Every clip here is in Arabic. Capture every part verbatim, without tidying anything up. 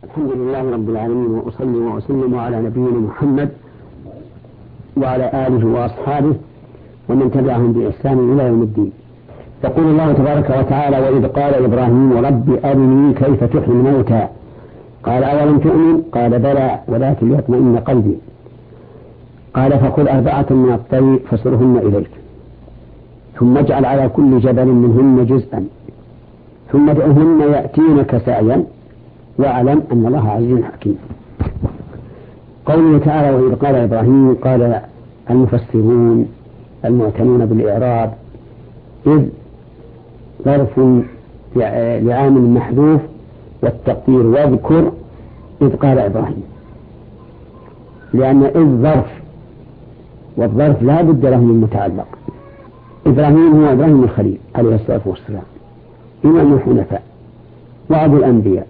الحمد لله رب العالمين، وأصلي وأسلم على نبينا محمد وعلى آله وأصحابه ومن تبعهم بإحسان إلى يوم الدين. يقول الله تبارك وتعالى: وإذ قال إبراهيم رب أرني كيف تحيي الموتى قال أولم تؤمن قال بلى ولكن ليطمئن قلبي قال فخذ أربعة من الطير فصرهن إليك ثم اجعل على كل جبل منهن جزءا ثم ادعهن يأتينك سعيا واعلم أن الله عزيز حكيم. قوله تعالى: وإذ قال إبراهيم، قال المفسرون المعتنون بالإعراب إذ ظرف لعامل محذوف، والتقدير واذكر إذ قال إبراهيم، لأن إذ ظرف، والظرف لا بد له من متعلق. إبراهيم هو إبراهيم الخليل عليه الصلاة والسلام، إمام الحنفاء وأبو الأنبياء،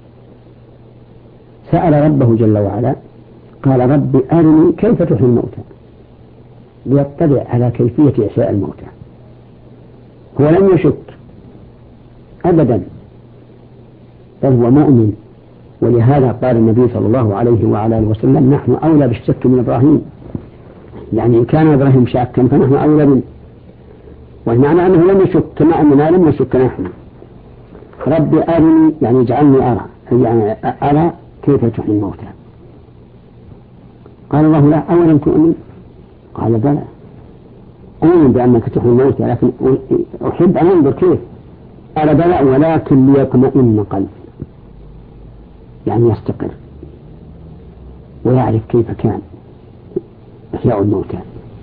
سأل ربه جل وعلا قال: رب أرني كيف تحيي الموتى، ليطلع على كيفية إحياء الموتى. هو لم يشك أبدا، بل هو مؤمن، ولهذا قال النبي صلى الله عليه وعلى آله وسلم: نحن أولى بالشك من إبراهيم، يعني إن كان إبراهيم شاكا فنحن أولى منه، والمعنى أنه لم يشك كما أننا لم نشك نحن. رب أرني يعني اجعلني أرى، يعني أرى كيف تحيي الموتى. قال الله: لا، أولا تؤمن قال بلى، أؤمن بأنك تحيي الموتى، لكن أحب أن أنظر كيف. قال بلى ولكن ليطمئن قلبي، يعني يستقر ويعرف كيف كان إحياء الموتى،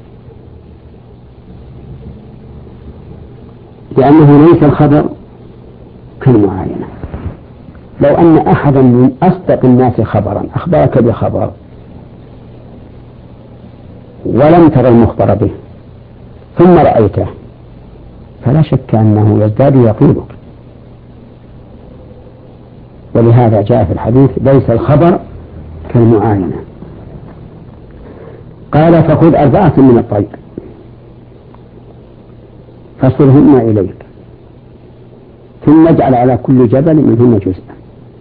لأنه ليس الخبر كالمعاينة. لو أن أحدا من أصدق الناس خبرا أخبرك بخبر ولم تر المخبر به ثم رأيته، فلا شك أنه يزداد يقينك. ولهذا جاء في الحديث: ليس الخبر كالمعاينة. قال: فخذ أربعة من الطير فصرهن إليك ثم اجعل على كل جبل منهن جزءا،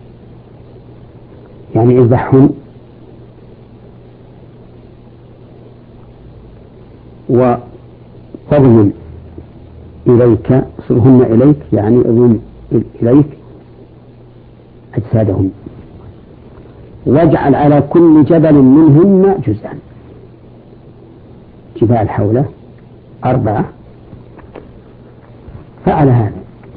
يعني اذبحهن وفضل إليك، صرهن إليك يعني اضم إليك أجسادهن، واجعل على كل جبل منهن جزءا، جبال حوله أربعة. فعل هذا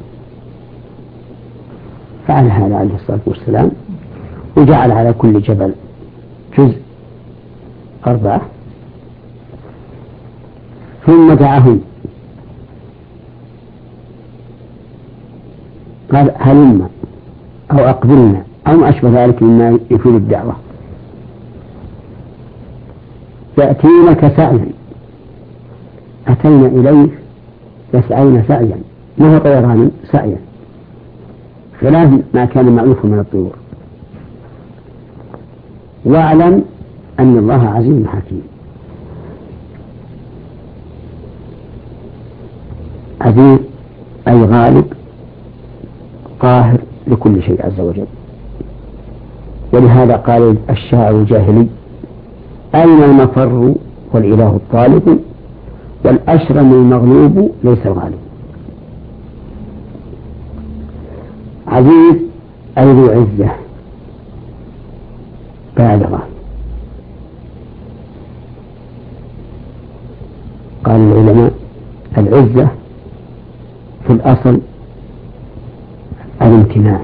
فعل هذا عليه الصلاة والسلام، وجعل على كل جبل جزء أربعة، ثم دعاهم قال: هلم أو أقبلنا أو ما أشبه ذلك مما يفيد الدعوة، يأتينك سعيا، أتينا إليه يسعين سعيا، ما هو طيران سعيا، خلاف ما كان معروف من الطيور. واعلم أن الله عزيز حكيم. عزيز أي غالب قاهر لكل شيء عز وجل. ولهذا قال الشاعر الجاهلي: أين المفر والإله الطالب، والأشرم المغلوب ليس الغالب. عزيز أي ذو عزة بالغة. قال العلماء: العزة في الأصل الامتناع،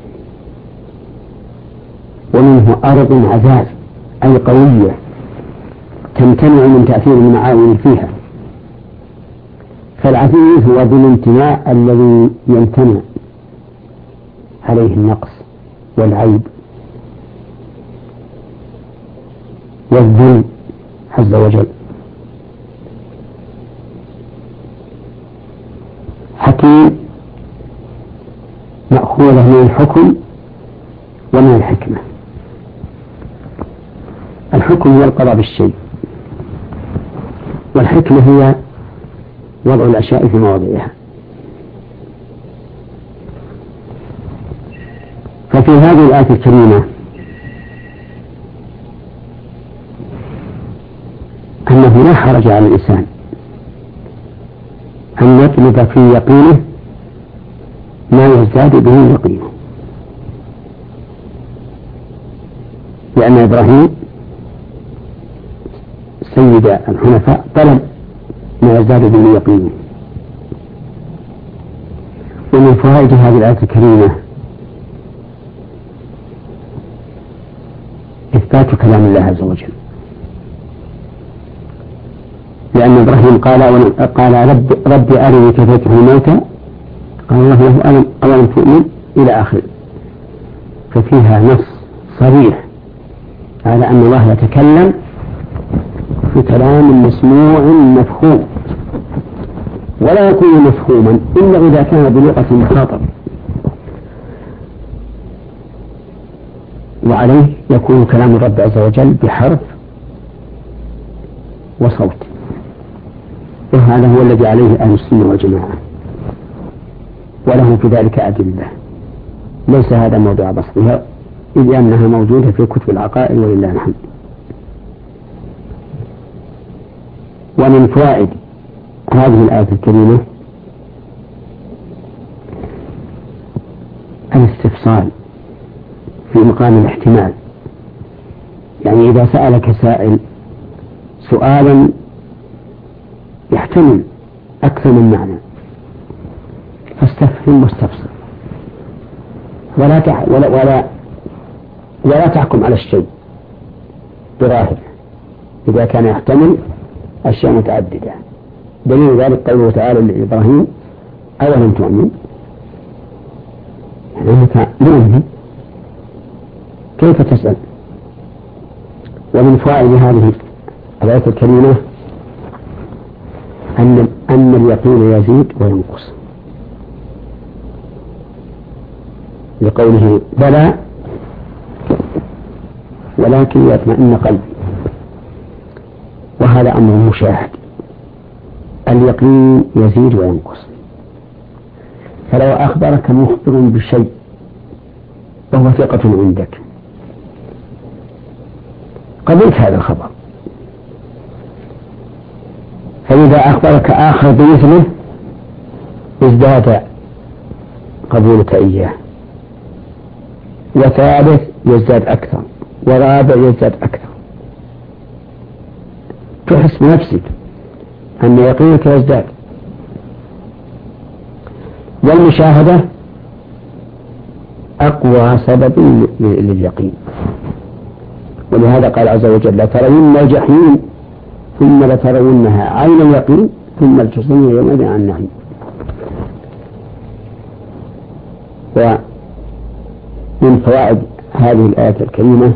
ومنه أرض عزاز أي قوية تمتنع من تأثير المعاون فيها. فالعزيز هو ذو الامتناع الذي يمتنع عليه النقص والعيب والذل عز وجل. حكيم مأخوذة من الحكم ومن الحكمة. الحكم هو القضاء بالشيء، والحكمة هي وضع الأشياء في مواضعها. ففي هذه الآية الكريمة أنه لا حرج على الإنسان أن يطلب في يقينه ما يزداد به يقينه، لأن إبراهيم سيد الحنفاء طلب ما يزداد به يقينه. ومن فوائد هذه الآية الكريمة إثبات كلام الله عز وجل، لأن إبراهيم قال قال رب رب أرني كيف تحيي الموتى، قال الله له ألم أولم تؤمن إلى آخره. ففيها نص صريح على أن الله يتكلم في كلام مسموع مفهوم، ولا يكون مفهوما إلا إذا كان بلغة مخاطب، وعليه يكون كلام الرب عز وجل بحرف وصوت، وهذا هو الذي عليه أهل السنة والجماعة، وله في ذلك أدلة، ليس هذا موضوع بسطها إذ أنها موجودة في كتب العقائد ولله الحمد. ومن فوائد هذه الآية الكريمة الاستفصال في مقام الاحتمال، يعني إذا سألك سائل سؤالا يحتمل أكثر من معنى فاستفهم واستفسر، ولا تح ولا ولا ولا تحكم على الشيء بظاهره إذا كان يحتمل أشياء متعددة. دليل ذلك قوله تعالى لإبراهيم أولم تؤمن، أنك مؤمن كيف تسأل. ومن فوائد هذه الآية الكريمة أن أن اليقين يزيد وينقص، لقوله بلى ولكن يطمئن قلبي، وهذا أمر مشاهد، اليقين يزيد وينقص. فلو أخبرك مخبر بشيء وهو ثقة عندك قبلت هذا الخبر، فإذا أخبرك آخر بمثله ازداد قبولك إياه، وثالث يزداد أكثر، ورابع يزداد أكثر، تحس بنفسك أن يقينك يزداد. والمشاهدة أقوى سبب لليقين، ولهذا قال عز وجل لترون الجحيم ثم لترونها عين اليقين ثم لتصلون يومئذ عن النعيم. ومن فوائد هذه الآية الكريمة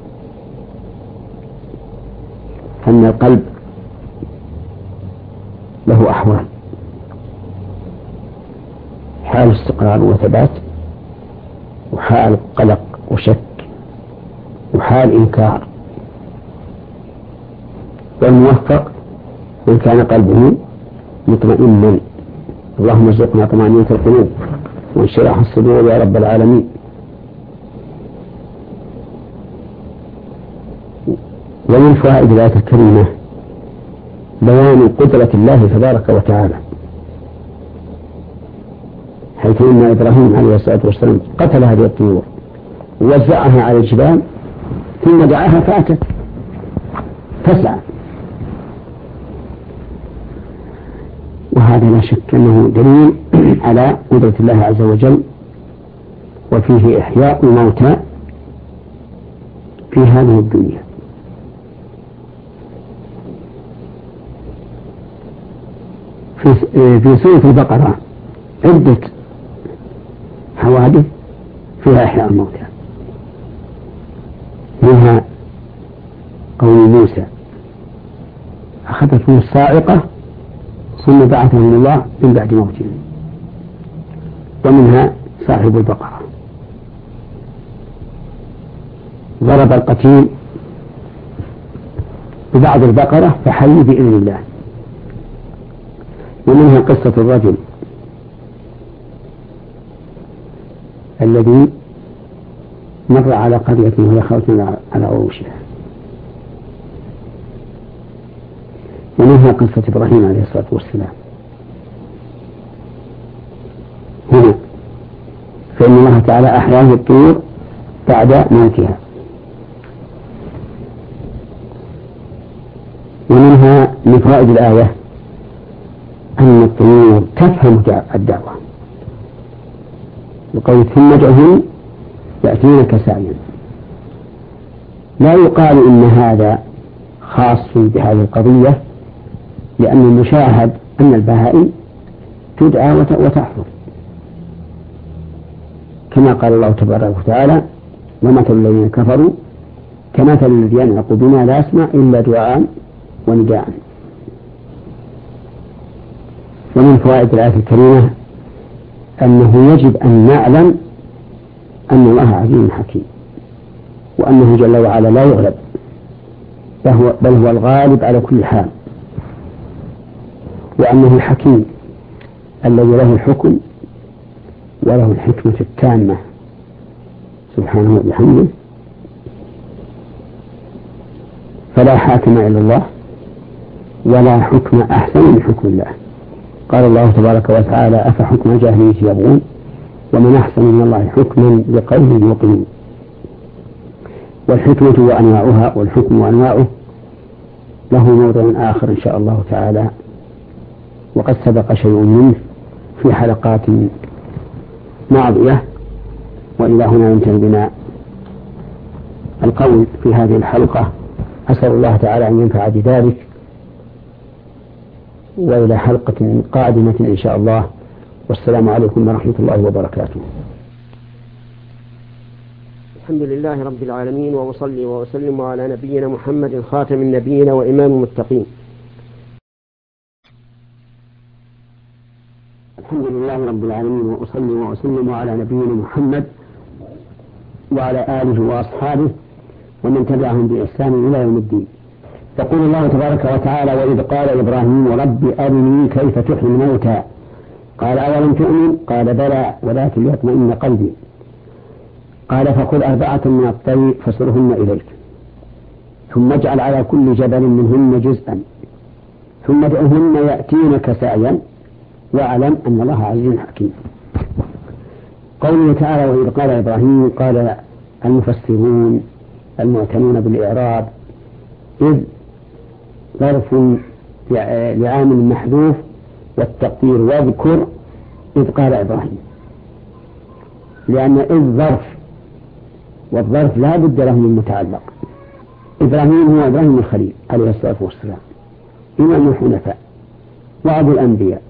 أن القلب له أحوال، حال استقرار وثبات، وحال قلق وشك، وحال إنكار. والموفق من كان قلبه مطمئنا، اللهم ارزقنا طمأنينة القلوب وانشراح الصدور يا رب العالمين. ومن فوائد الآية الكريمة بيان قدرة الله تبارك وتعالى، حيث إن إبراهيم عليه الصلاة والسلام قتل هذه الطيور ووزعها على الجبال ثم دعاها فأتت تسعى، وهذا لا شك أنه دليل على قدرة الله عز وجل، وفيه إحياء الموتى في هذه الدنيا. في في سورة البقرة عدة حوادث فيها إحياء الموتى، منها قول موسى أخذتهم الصاعقة ثم بعثهم الله من بعد موتهم، ومنها صاحب البقرة ضرب القتيل ببعض البقرة فحي بإذن الله، ومنها قصة الرجل الذي مر على قرية وهي خاوية على عروشها، ومنها قصة إبراهيم عليه الصلاة والسلام. هنا فإن الله تعالى أحياه الطور بعد موتها. ومنها من فوائد الآية أن الطيور تفهم الدعوة، وقول ثم ادعهم يأتينك سعيا. لا يقال إن هذا خاص بهذه القضية، لأن المشاهد أن البهائم تدعى وتحفظ، كما قال الله تبارك وتعالى ومثل الذين كفروا كمثل الذي ينعق بما لا يسمع إلا دعاء ونداء. ومن فوائد الآية الكريمة أنه يجب أن نعلم أن الله عزيز حكيم، وأنه جل وعلا لا يغلب، بل هو الغالب على كل حال، وأنه الحكيم الذي له الحكم وله الحكمة التامة سبحانه وبحمده، فلا حاكم إلا الله ولا حكم أحسن من حكم الله. قال الله تبارك وتعالى أفحكم الجاهلية يبغون ومن أحسن من الله حكما لقوم يوقنون. والحكمة وأنواعها والحكم وأنواعه له موضع آخر إن شاء الله تعالى، وقد سبق شيء منه في حلقات ماضية، وإلى هنا ينتهي بنا القول في هذه الحلقة. أسأل الله تعالى أن ينفع بذلك، وإلى حلقة قادمة إن شاء الله، والسلام عليكم ورحمة الله وبركاته. الحمد لله رب العالمين، وأصلي وأسلم على نبينا محمد خاتم النبيين وإمام المتقين. الحمد لله رب العالمين، وأصلي وأسلم على نبينا محمد وعلى آله وأصحابه ومن تبعهم بإحسان إلى يوم الدين. يقول الله تبارك وتعالى وإذ قال إبراهيم رب أرني كيف تحيي الموتى قال أولم تؤمن قال بلى ولكن ليطمئن قلبي قال فخذ أربعة من الطير فصرهن إليك ثم اجعل على كل جبل منهن جزءا ثم ادعهن يأتينك سعيا واعلم أن الله عزيز حكيم. قوله تعالى وإذ قال إبراهيم، قال المفسرون المعتنون بالإعراب إذ ظرف لعامل محذوف، والتقدير واذكر إذ قال إبراهيم، لأن إذ ظرف، والظرف لا بد له من متعلق. إبراهيم هو إبراهيم الخليل عليه الصلاة والسلام، إمام الحنفاء وأبو الأنبياء،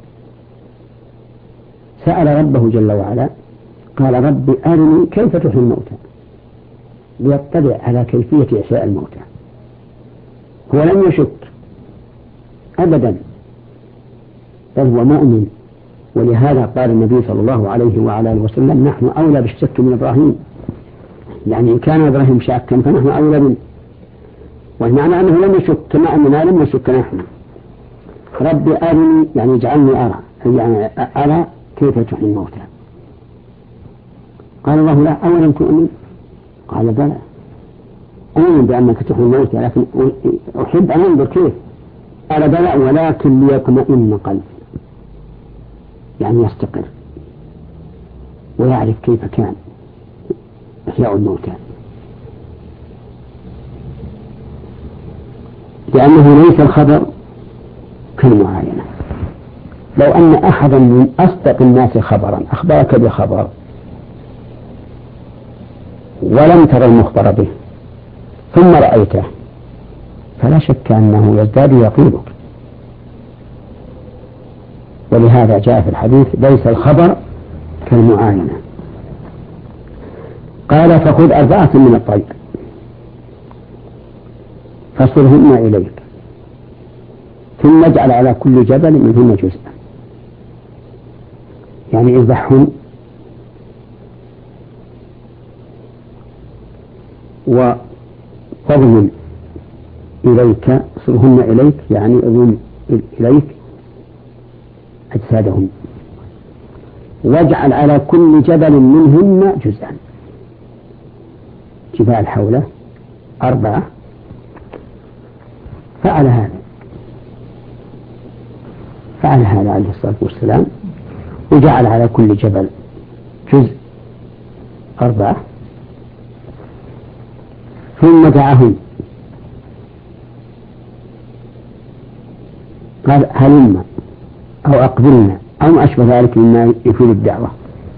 سأل ربه جل وعلا قال رب أرني كيف تحيي الموتى، ليطلع على كيفية إحياء الموتى. هو لم يشك أبدا، بل هو مؤمن، ولهذا قال النبي صلى الله عليه وعلى آله وسلم نحن أولى بالشك من إبراهيم، يعني إن كان إبراهيم شاكا فنحن أولى منه، والمعنى أنه لم يشك كما أننا لم نشك نحن. رب أرني يعني اجعلني أرى، يعني أرى كيف تحيي الموتى. قال الله لا أولم تؤمن قال بلى أؤمن بأنك تحيي الموتى لكن أحب أن أنظر كيف. قال بلى ولكن ليطمئن قلبي، يعني يستقر ويعرف كيف كان إحياء الموتى، لأنه ليس الخبر كالمعاينة. لو أن أحدا من أصدق الناس خبرا أخبرك بخبر ولم تر المخبر به ثم رأيته فلا شك أنه يزداد يقينك، ولهذا جاء في الحديث ليس الخبر كالمعاينة. قال فخذ أربعة من الطير فصرهن إليك ثم اجعل على كل جبل منهن جزءا، يعني اذبحهن وضمن إليك، صرهن إليك يعني اضم إليك أجسادهن، واجعل على كل جبل منهن جزءا، الجبال حوله أربعة فعل هذا فعل هذا عليه الصلاة والسلام، وجعل على كل جبل جزء أربعة، ثم دعاهم قال هلم أو أقبلنا أو ما أشبه ذلك مما يفيد الدعوة،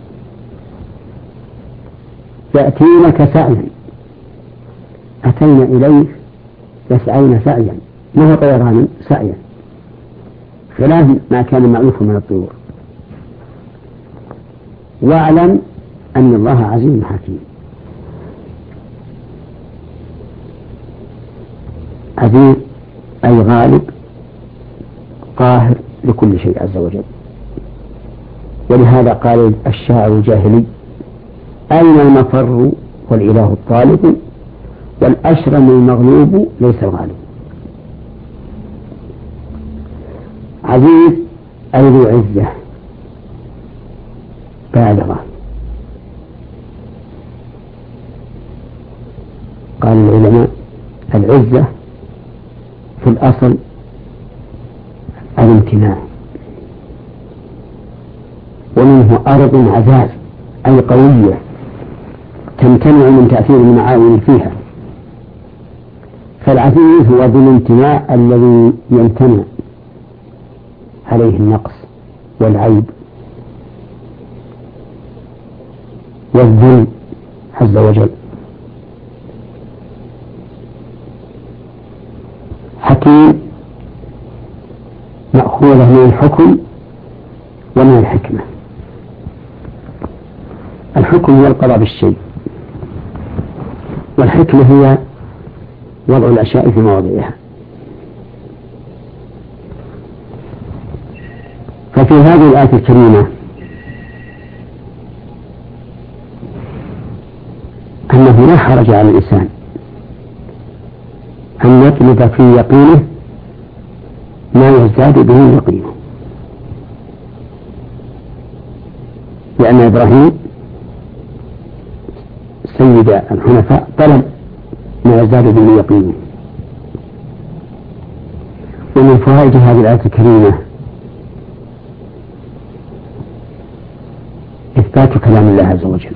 يأتينك سعيا، أتينا إليه يسعين سعيا، ما هو طيران سعيا خلاف ما كان مألوف من الطيور، واعلم أن الله عزيز حكيم. عزيز أي غالب قاهر لكل شيء عز وجل. ولهذا قال الشاعر الجاهلي أين المفر والإله الطالب والأشرم المغلوب ليس الغالب. عزيز أي ذو عزة بالغة. قال العلماء العزة في الأصل الامتناع، ومنه أرض عزاز أي قوية تمتنع من تأثير المعاون فيها، فالعزيز هو ذو الامتناع الذي يمتنع عليه النقص والعيب والذل عز وجل. حكيم مأخوذة من الحكم ومن الحكمة. الحكم هو القضاء بالشيء، والحكمة هي وضع الأشياء في مواضعها. ففي هذه الآية الكريمة أنه لا حرج على الإنسان أن يطلب في يقينه ما يزداد به يقينه، لأن إبراهيم سيد الحنفاء طلب ما يزداد به يقينه. ومن فوائد هذه الآية الكريمة إثبات كلام الله عز وجل،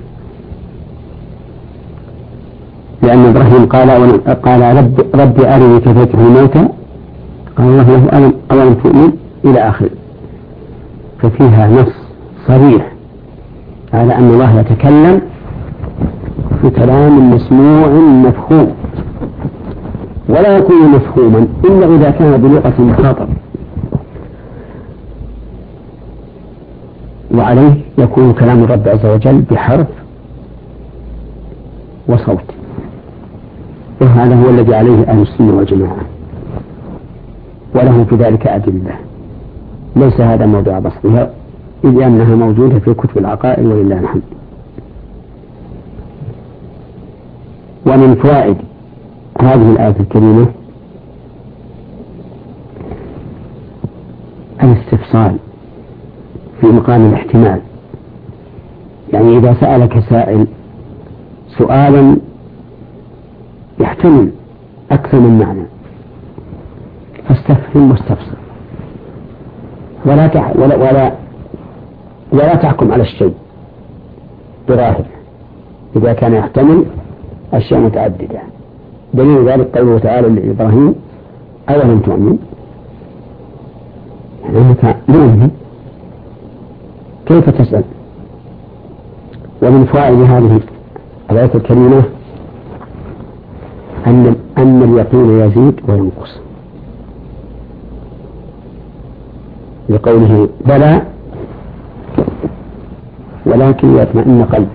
لأن إبراهيم قال قال رب ربي أرني كيف تحيي الموتى، قال الله له ألم أولم تؤمن إلى آخر. ففيها نص صريح على أن الله يتكلم في كلام مسموع مفهوم، ولا يكون مفهوما إلا إذا كان بلغة مخاطب، وعليه يكون كلام الرب عز وجل بحرف وصوت، وهذا هو الذي عليه أهل السنة والجماعة، وله في ذلك أدلة. ليس هذا موضوع بسطها إذ أنها موجودة في كتب العقائد ولله الحمد. ومن فوائد هذه الآية الكريمة الاستفصال في مقام الاحتمال، يعني إذا سألك سائل سؤالا يحتمل أكثر من معنى فاستفهم واستفسر، ولا تح ولا ولا ولا تحكم على الشيء بظاهره إذا كان يحتمل أشياء متعددة. دليل ذلك قوله تعالى لإبراهيم أولم تؤمن، أنك مؤمن كيف تسأل. ومن فوائد هذه الآية الكريمة أن أن اليقين يزيد وينقص، لقوله بلى ولكن يطمئن قلبي،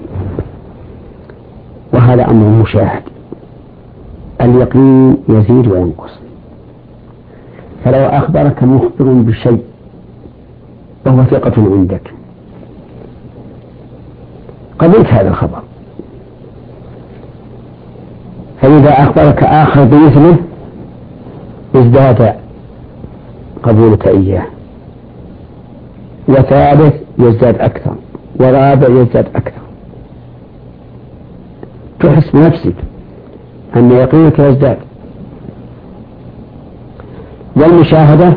وهذا أمر مشاهد. اليقين يزيد وينقص، فلو أخبرك مخبر بشيء وهو ثقة عندك قبلت هذا الخبر، فإذا أخبرك آخر بمثله ازداد قبولك إياه، وثالث يزداد أكثر، ورابع يزداد أكثر. تحس بنفسك أن يقينك يزداد. والمشاهدة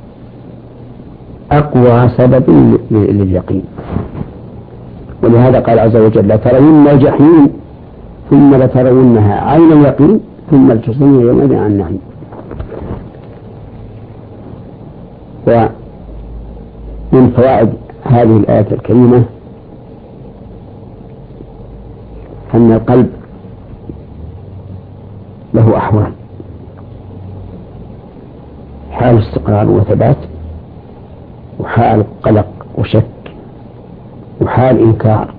أقوى سبب لليقين، ولهذا قال عز وجل: لترون الجحيم ثم لترونها عين اليقين ثم لتصلون يومئذ عن النعيم. ومن فوائد هذه الآية الكريمة أن القلب له أحوال: حال استقرار وثبات، وحال قلق وشك، وحال إنكار.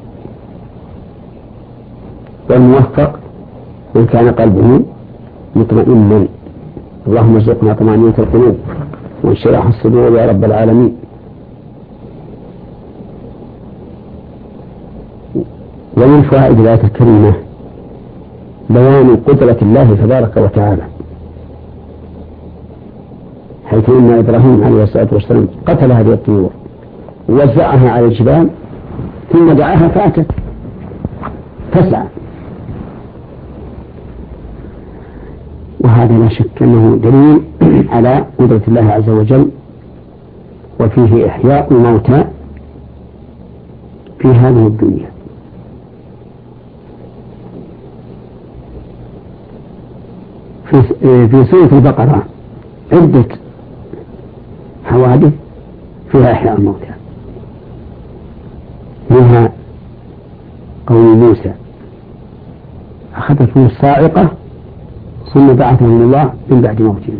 والموفق من كان قلبه مطمئنا. اللهم ارزقنا طمأنينة القلوب وانشراح الصدور يا رب العالمين. ومن فوائد الآية الكريمة بيان قدرة الله تبارك وتعالى، حيث إن إبراهيم عليه الصلاة والسلام قتل هذه الطيور ووزعها على الجبال ثم دعاها فأتت تسعى. وهذا لا شك أنه دليل على قدرة الله عز وجل، وفيه إحياء الموتى في هذه الدنيا. في في سورة البقرة عدة حوادث فيها إحياء الموتى، منها قول موسى: أخذتهم الصاعقة ثم بعثهم الله من بعد موتهم.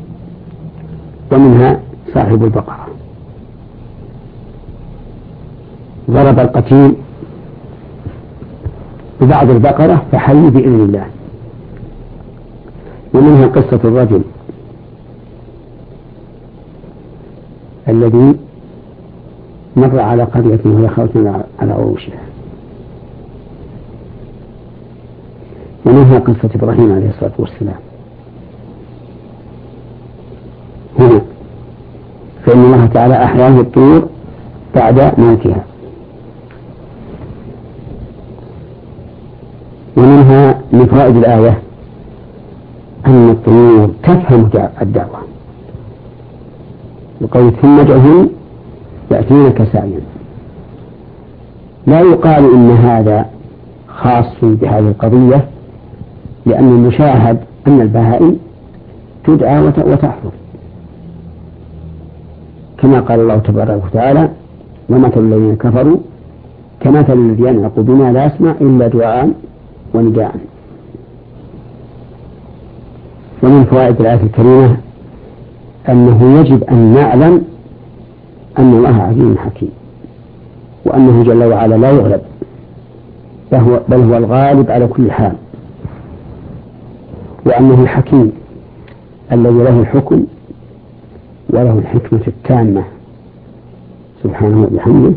ومنها صاحب البقرة ضرب القتيل ببعض البقرة فحي بإذن الله. ومنها قصة الرجل الذي مر على قرية وهي خاوية على عروشها. ومنها قصة إبراهيم عليه الصلاة والسلام. هنا فإن الله تعالى أحياه الطيور بعد موتها. ومنها من فوائد الآية أن الطيور تفهم الدعوة، وقول ثم ادعهم يأتونك سعيا. لا يقال إن هذا خاص بهذه القضية، لأن المشاهد أن البهائم تدعى وتحفظ، كما قال الله تبارك وتعالى: ومثل الذين كفروا كمثل الذي ينعق بما لا يسمع إلا دعاء ونداء. ومن فوائد الآية الكريمة أنه يجب أن نعلم أن الله عزيز حكيم، وأنه جل وعلا لا يغلب، بل هو الغالب على كل حال، وأنه الحكيم الذي له الحكم وله الحكمة التامة سبحانه وبحمده،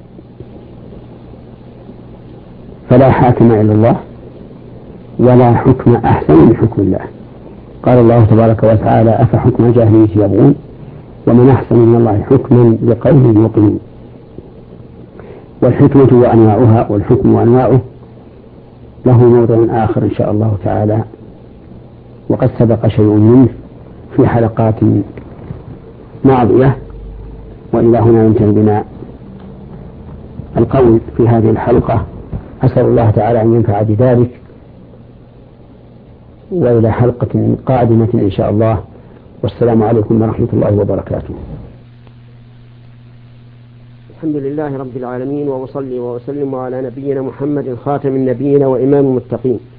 فلا حاكم إلا الله ولا حكم أحسن من حكم الله. قال الله تبارك وتعالى: أفحكم الجاهلية يبغون ومن أحسن من الله حكما لقوم يوقنون. والحكمة وأنواعها والحكم وأنواعه له موضع آخر إن شاء الله تعالى، وقد سبق شيء منه في حلقات ماضية، وإلى هنا ينتهي بنا القول في هذه الحلقة. أسأل الله تعالى أن ينفع بذلك، وإلى حلقة قادمة إن شاء الله، والسلام عليكم ورحمة الله وبركاته. الحمد لله رب العالمين، وأصلي وأسلم على نبينا محمد خاتم النبيين وإمام المتقين.